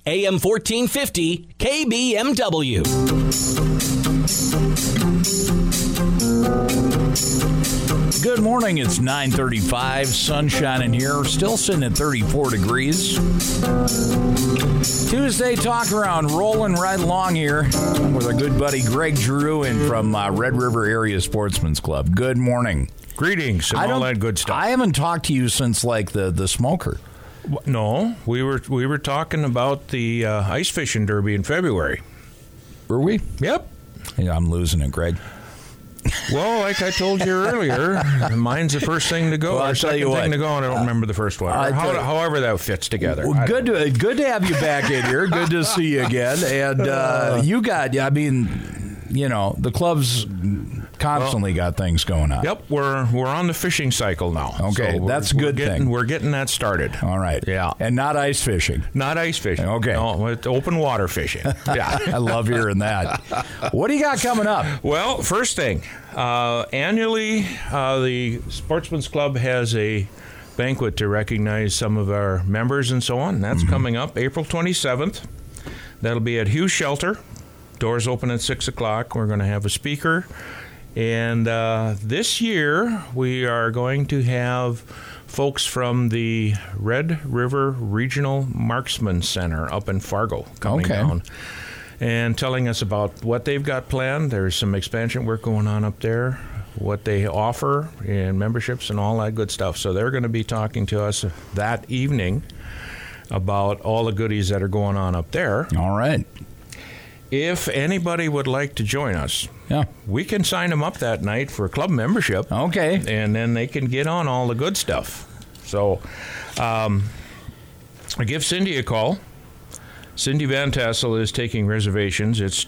AM 1450, KBMW. Good morning. It's 9:35. Sun shining here. Still sitting at 34 degrees. Tuesday talk around rolling right along here with our good buddy Greg Drew and from Red River Area Sportsman's Club. Good morning. Greetings and all that good stuff. I haven't talked to you since like the smoker. No, we were talking about the ice fishing derby in February. Were we? Yep. Yeah, I'm losing it, Greg. Well, like I told you earlier, mine's the first thing to go. Well, I'll tell you what. Thing to go, and I don't remember the first one. However that fits together. Well, good to have you back in here. Good to see you again. And you got, I mean, you know, the club's constantly got things going on. Yep, we're on the fishing cycle now. Okay, so that's a good thing. We're getting that started. All right. Yeah. And not ice fishing. Not ice fishing. Okay. No, it's open water fishing. Yeah. I love hearing that. What do you got coming up? Well, first thing, annually, the Sportsman's Club has a banquet to recognize some of our members and so on. That's coming up April 27th. That'll be at Hughes Shelter. Doors open at 6 o'clock. We're going to have a speaker. And this year, we are going to have folks from the Red River Regional Marksman Center up in Fargo coming down and telling us about what they've got planned. There's some expansion work going on up there, what they offer in memberships and all that good stuff. So they're going to be talking to us that evening about all the goodies that are going on up there. All right. If anybody would like to join us, we can sign them up that night for a club membership. Okay. And then they can get on all the good stuff. So I give Cindy a call. Cindy Van Tassel is taking reservations. It's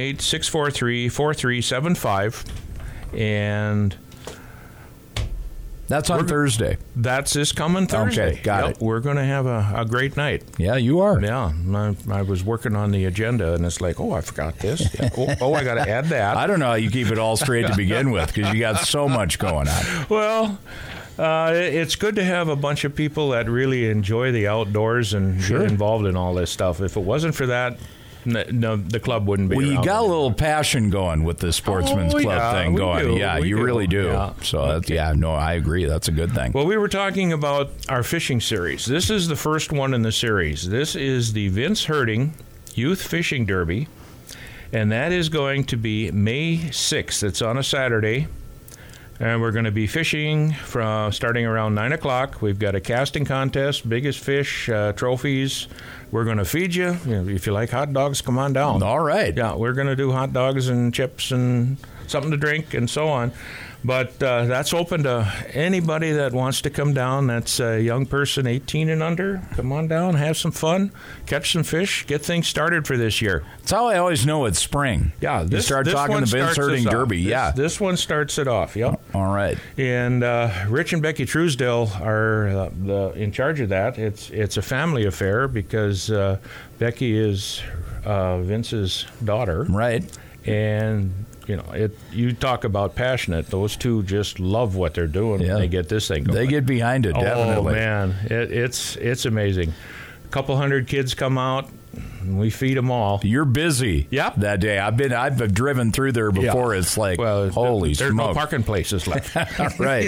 218-643-4375. And that's on Thursday. That's this coming Thursday. Okay, got it. We're going to have a great night. Yeah, you are. Yeah, I was working on the agenda, and it's like, I forgot this. Yeah. I got to add that. I don't know how you keep it all straight to begin with because you got so much going on. Well, it's good to have a bunch of people that really enjoy the outdoors and get involved in all this stuff. If it wasn't for that, no, the club wouldn't be. Well, you got anymore. A little passion going with the Sportsman's Club thing going. Do. Yeah, you really do. Yeah. So, I agree. That's a good thing. Well, we were talking about our fishing series. This is the first one in the series. This is the Vince Herding Youth Fishing Derby, and that is going to be May 6th. It's on a Saturday. And we're going to be fishing from starting around 9 o'clock. We've got a casting contest, biggest fish, trophies. We're going to feed you. If you like hot dogs, come on down. All right. Yeah, we're going to do hot dogs and chips and something to drink and so on. But that's open to anybody that wants to come down. That's a young person, 18 and under. Come on down, have some fun, catch some fish, get things started for this year. That's how I always know it's spring. Yeah, you start talking the Vince Herding Derby. This one starts it off. Yep. All right. And Rich and Becky Truesdale are in charge of that. It's a family affair because Becky is Vince's daughter. Right. And you talk about passionate. Those two just love what they're doing when they get this thing going. They get behind it, definitely. Oh, man. It's amazing. A couple hundred kids come out. And we feed them all. You're busy that day. I've driven through there before. It's like, holy there's smoke. No parking places left. Right.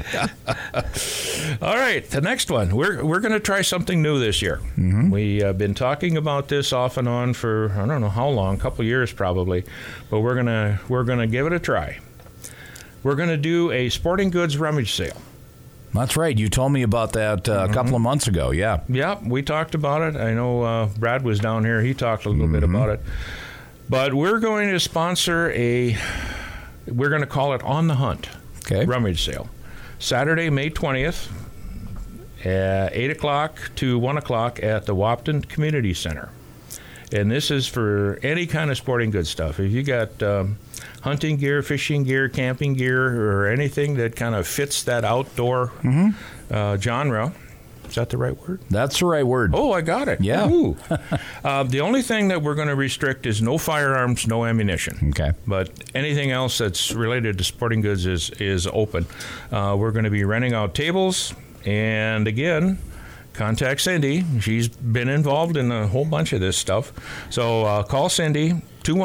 All right, the next one. We're going to try something new this year. Mm-hmm. We've been talking about this off and on for I don't know how long, a couple years probably, but we're gonna give it a try. We're going to do a sporting goods rummage sale. That's right. You told me about that a couple of months ago. Yeah. Yeah, we talked about it. I know Brad was down here. He talked a little bit about it. But we're going to sponsor we're going to call it On the Hunt rummage sale. Saturday, May 20th, 8 o'clock to 1 o'clock at the Wapton Community Center. And this is for any kind of sporting goods stuff. If you got hunting gear, fishing gear, camping gear, or anything that kind of fits that outdoor genre. Is that the right word? That's the right word. Oh, I got it. Yeah. The only thing that we're going to restrict is no firearms, no ammunition. Okay. But anything else that's related to sporting goods is open. We're going to be renting out tables. And again, contact Cindy. She's been involved in a whole bunch of this stuff. So call Cindy,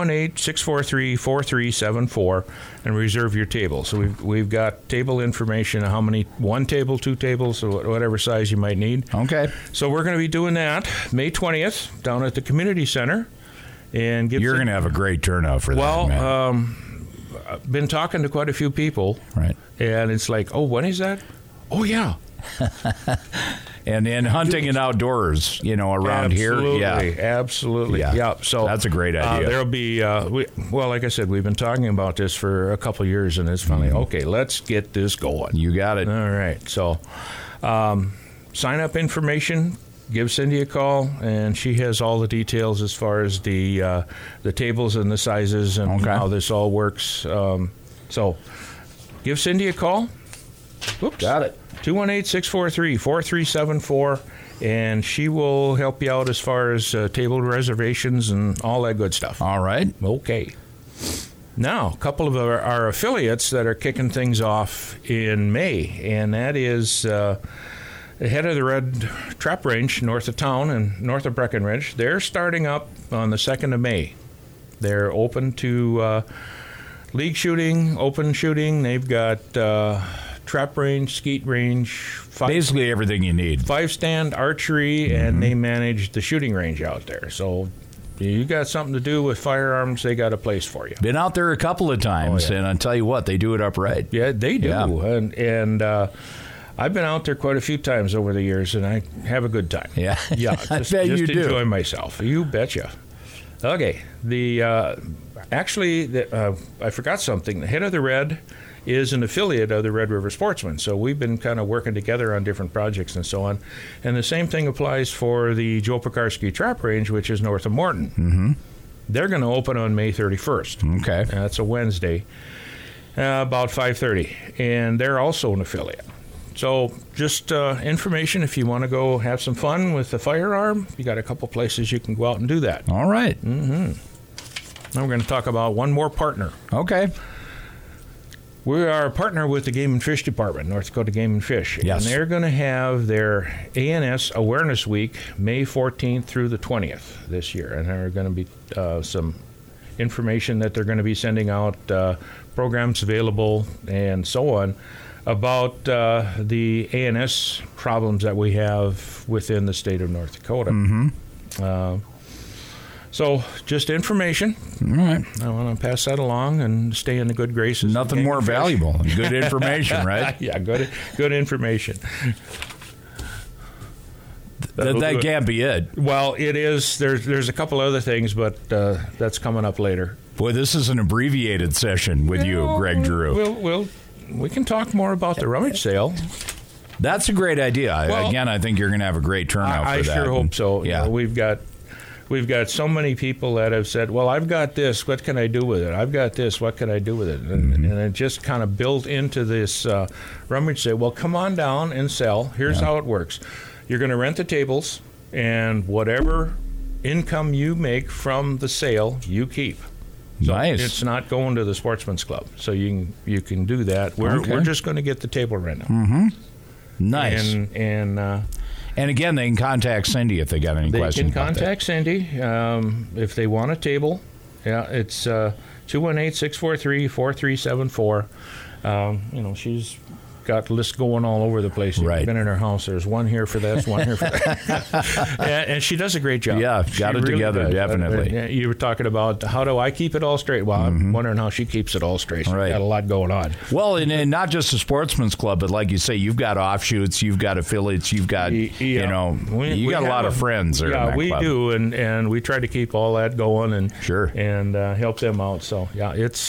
218-643-4374, and reserve your table. So we've got table information, how many, 1 table, 2 tables, or whatever size you might need. Okay. So we're going to be doing that May 20th down at the community center. And you're going to have a great turnout for that. Well, I've been talking to quite a few people. Right. And it's like, oh, when is that? Oh, yeah. And hunting and outdoors, around here. Yeah. Absolutely. Yeah. So that's a great idea. There'll be, like I said, we've been talking about this for a couple of years, and it's finally, okay, let's get this going. You got it. All right. So sign up information. Give Cindy a call, and she has all the details as far as the tables and the sizes and how this all works. So give Cindy a call. Oops. Got it. 218-643-4374, and she will help you out as far as table reservations and all that good stuff. All right. Okay. Now, a couple of our affiliates that are kicking things off in May, and that is the Head of the Red Trap Range north of town and north of Breckenridge. They're starting up on the 2nd of May. They're open to league shooting, open shooting. They've got trap range, skeet range. Basically everything you need. 5-stand archery, and they manage the shooting range out there. So you got something to do with firearms, they got a place for you. Been out there a couple of times, and I'll tell you what, they do it upright. Yeah, they do. Yeah. And I've been out there quite a few times over the years, and I have a good time. Yeah, I bet you do. Just enjoy myself. You betcha. Okay. I forgot something. The Head of the Red is an affiliate of the Red River Sportsmen, so we've been kind of working together on different projects and so on. And the same thing applies for the Joe Pekarsky Trap Range, which is north of Morton. Mm-hmm. They're going to open on May 31st. Okay. That's a Wednesday, about 5:30, and they're also an affiliate. So just information if you want to go have some fun with the firearm. You got a couple places you can go out and do that. All right. Mm-hmm. Now we're going to talk about one more partner. Okay. We are a partner with the Game and Fish Department, North Dakota Game and Fish. Yes. And they're going to have their ANS Awareness Week May 14th through the 20th this year. And there are going to be some information that they're going to be sending out, programs available, and so on, about the ANS problems that we have within the state of North Dakota. Mm-hmm. So just information. All right. I want to pass that along and stay in the good graces. Nothing more valuable than good information, right? Yeah, good information. That can't be it. Well, it is. There's a couple other things, but that's coming up later. Boy, this is an abbreviated session with you, Greg Drew. We can talk more about the rummage sale. That's a great idea. Again, I think you're going to have a great turnout for that. I sure hope so. Yeah. You know, we've got so many people that have said, well, I've got this, what can I do with it? I've got this, what can I do with it? And it just kind of built into this rummage sale. Well, come on down and sell. Here's how it works. You're going to rent the tables, and whatever income you make from the sale, you keep. So nice. It's not going to the Sportsman's Club, so you can do that. We're just going to get the table rental. Mm-hmm. Nice. And again, they can contact Cindy if they got any questions. They can contact Cindy if they want a table. Yeah, it's 218-643-4374. She's got lists going all over the place. Right. You've been in her house. There's one here for this, one here for that. and she does a great job. Yeah, got it really together, does. Definitely. You were talking about how do I keep it all straight? Well, I'm wondering how she keeps it all straight. She's got a lot going on. Well, and not just the Sportsman's Club, but like you say, you've got offshoots, you've got affiliates, you've got, you got a lot of friends there. Yeah, we do, and we try to keep all that going and and help them out. So, yeah,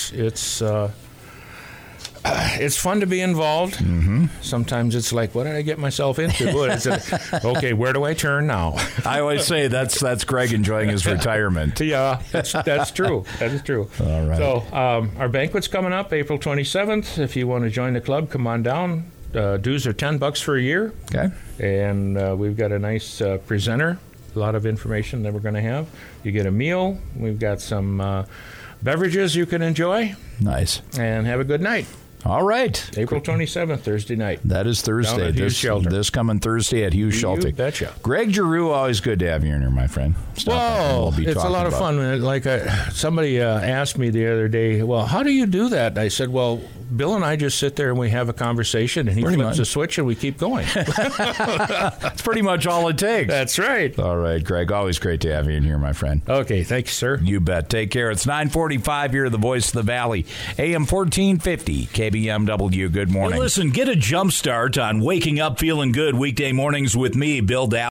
it's fun to be involved. Mm-hmm. Sometimes it's like, what did I get myself into? Okay, where do I turn now? I always say that's Greg enjoying his retirement. Yeah, that's true. That is true. All right. So our banquet's coming up April 27th. If you want to join the club, come on down. Dues are $10 for a year. Okay. And we've got a nice presenter, a lot of information that we're going to have. You get a meal. We've got some beverages you can enjoy. Nice. And have a good night. All right. April 27th, Thursday night. That is Thursday. Down at Hughes Shelter. This coming Thursday at Hughes Shelter. You betcha. Greg Giroux, always good to have you in here, my friend. Well, it's a lot of fun. Like somebody asked me the other day, well, how do you do that? And I said, well, Bill and I just sit there and we have a conversation, and he flips a switch and we keep going. That's pretty much all it takes. That's right. All right, Greg, always great to have you in here, my friend. Okay, thank you, sir. You bet. Take care. It's 9:45 here, the Voice of the Valley, AM 1450, KBMW. Good morning. Hey, listen, get a jump start on waking up feeling good weekday mornings with me, Bill Dow.